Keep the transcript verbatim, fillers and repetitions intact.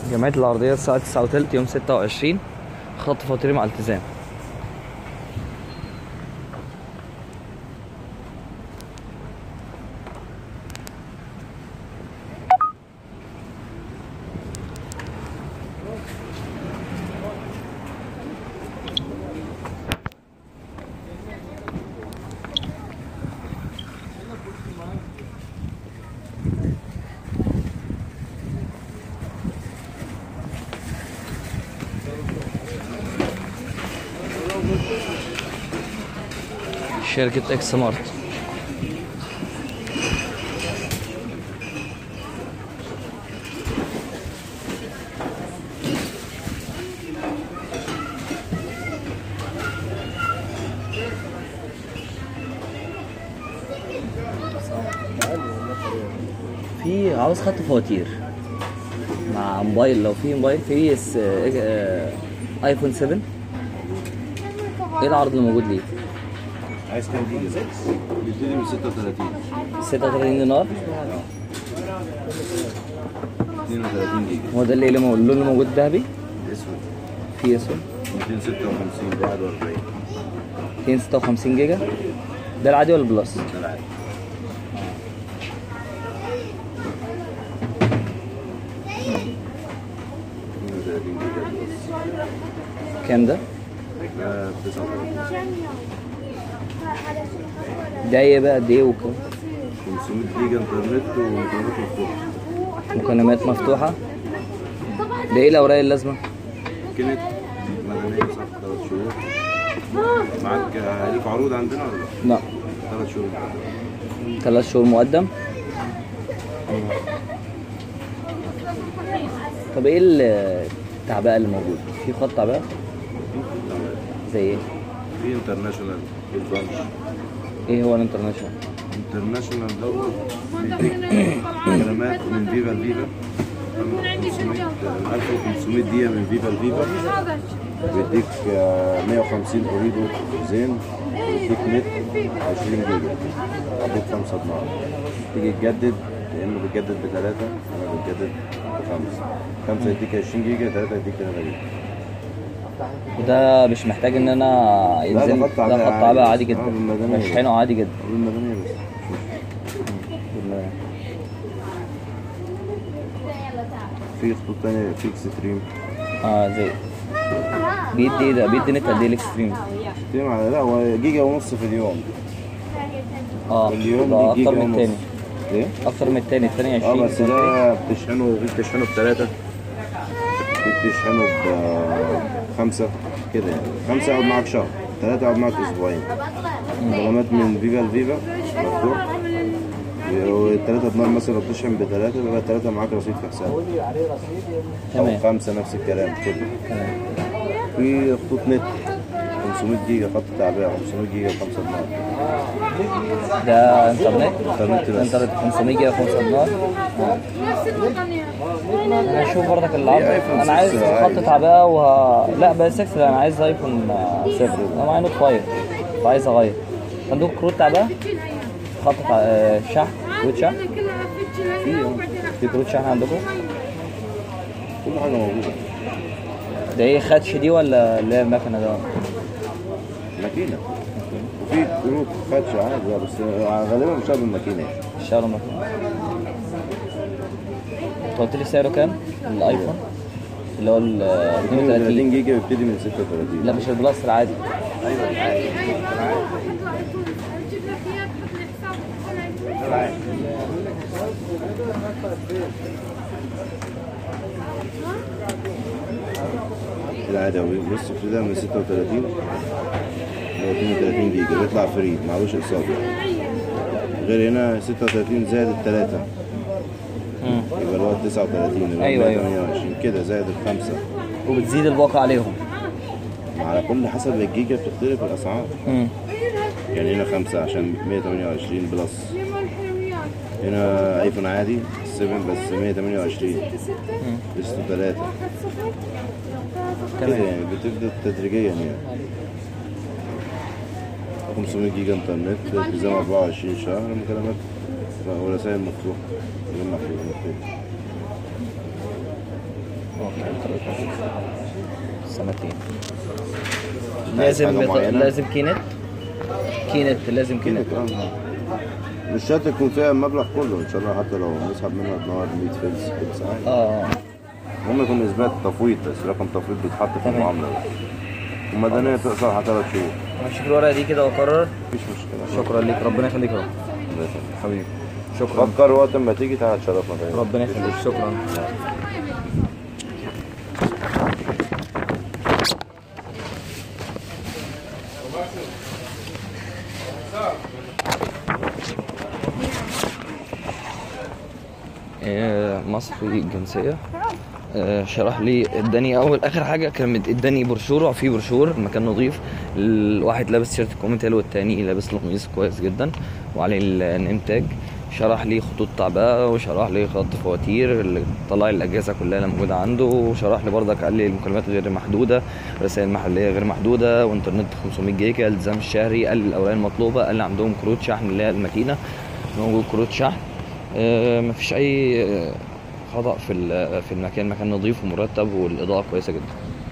جمعية العرضية الساعة تسعة وتلت يوم ستة وعشرين. خط فواتير مع التزام. شركة اكس مارت. في عاوز خط فواتير مع موبايل، لو في موبايل في اس اه ايفون سبعة. ايه العرض اللي موجود ليه؟ عايز كام جيجا؟ بيبتدي من ستة وتلاتين. ستة وتلاتين دينار. اتنين وتلاتين جيجا. هو ده اللي اللي اللون اللي موجود ذهبي؟ اسود. في اسود. ميتين ستة وخمسين واحد وأربعين. ميتين ستة وخمسين جيجا. ده العادي ولا البلس؟ ده العادي. اتنين وتلاتين جيجا بلس. كام ده؟ ده تسعة وتلاتين. ده ايه بقى قد ايه وكام؟ خمسمية جيجا انترنت ومكالمات مفتوحة. مكالمات مفتوحة. ده ايه الأوراق اللازمة؟ كانت مدنية صح تلات شهور. معاك ليك عروض عندنا ولا لا؟ لا. تلات شهور. تلات شهور مقدم. طب ايه التعبئة اللي موجود؟ في خط تعبئة؟ زي ايه؟ في انترناشونال، في البنش. ايه هو الانترناشونال؟ انترناشونال دوت بيديك مكالمات من فيفا لفيفا ألف وخمسمية دقيقة من فيفا لفيفا. بيديك مية وخمسين اوريدو زين. بيديك نت عشرين جيجا. عديت خمسة دينار. تيجي تجدد يا اما بتجدد بتلاتة يا اما بتجدد بخمسة. خمسة يديك عشرين جيجا، تلاتة يديك تلاتة جيجا. وده مش محتاج ان انا ينزل. ده خط ده خط تعبئة عادي جدا. بالمدنية. بشحنه عادي جدا. بالمدنية بس. في خطوط تانية في اكستريم. اه زي بيدي ايه ده؟ بيدي نت قد ايه الاكستريم؟ اكستريم على لا هو جيجا ونص في اليوم. اه اليوم ده دي اكتر جيجا من ونص. التاني. ايه؟ اكتر من التاني. التاني اه عشرين. بس ده بتشحنه في بتشحنه بتلاتة. في بتشحنه بخمسة كده يعني. خمسة يقعد معاك شهر، تلاتة يقعد معاك اسبوعين. مكالمات من فيفا لفيفا مفتوح. والتلاتة دينار مثلا لو بتشحن بتلاتة بيبقى التلاتة معاك رصيد في حسابك. تمام. أو خمسة نفس الكلام كده. تمام. في خطوط نت خمسمية جيجا خط تعبئة خمسمية جيجا بخمسة دينار. ده انترنت؟ انترنت بس. انترنت خمسمية جيجا خمسة دينار. اه. انا اشوف برضك العرض. انا عايز خط تعبئة وه... لا بس ستة. انا عايز ايفون سبعة. انا معايا نوت خمسة فعايز اغير. عندكم كروت تعبئة؟ خط تع... شحن؟ كروت شحن؟ في في كروت شحن عندكم؟ كل حاجة موجودة. ده ايه خدش دي ولا اللي هي المكنة ده؟ ماكينة. وفي كروت خدش عادي بس غالبا مش هذا الماكينة يعني. اشتغلوا المكنة. انت قلت لي سعره كام؟ الايفون اللي هو ال اتنين وتلاتين جيجا بيبتدي من ستة وتلاتين. لا مش البلس العادي. ايوه العادي. العادي بص ابتدى من ستة وتلاتين ل اتنين وتلاتين جيجا بيطلع فري معلوش اقساط. غير هنا ستة وتلاتين زائد التلاتة يبقى اللي هو تسعة وتلاتين يبقى ايوه ايوه تمنية وعشرين كده زائد الخمسة. وبتزيد الباقة عليهم. على كل حسب الجيجا بتختلف الاسعار. امم يعني هنا خمسة عشان مية وتمنية وعشرين بلس. هنا ايفون عادي سبعة بس مية وتمنية وعشرين. قسطه تلاتة كده يعني بتبدأ تدريجيا يعني. خمسمية جيجا انترنت التزام أربعة وعشرين شهر مكالمات ورسائل مفتوحة غير مفتوحة. سنتين. عايز لازم حاجة بط... معينة؟ لازم كينت كينت لازم كينت. كده اه مش شرط يكون فيها المبلغ كله ان شاء الله، حتى لو نسحب منها بنقعد مية فلس فلس عادي. اه المهم يكون اثبات تفويض، بس رقم تفويض بيتحط في تمام. المعامله بس. ومدنيه تقصر على ثلاث شهور. همشي في الورقه دي كده واقرر. مفيش مشكله. شكرا ليك، ربنا يخليك يا رب. الله يخليك. حبيبي شكرا. فكر وقت ما تيجي تعالى تشرفنا تاني. ربنا يخليك شكرا. آه، مصري الجنسية. آه، شرح لي، اداني اول اخر حاجه كانت اداني بروشور، في بروشور المكان نظيف، الواحد لابس تيشيرت كومنتال والتاني لابس له قميص كويس جدا وعليه النيم تاج. شرح لي خطوط تعبئه، وشرح لي خط فواتير اللي طلع لي الاجهزه كلها اللي موجوده عنده، وشرح لي برضك قال لي المكالمات غير محدوده، رسائل محليه غير محدوده، وانترنت خمسمية جيجا، الالتزام الشهري، قال لي الاوراق المطلوبه، قال لي عندهم كروت شحن اللي هي المتينه، موجود كروت شحن. آه، مفيش اي آه، خطأ في في المكان، مكان نظيف ومرتب والاضاءه كويسه جدا.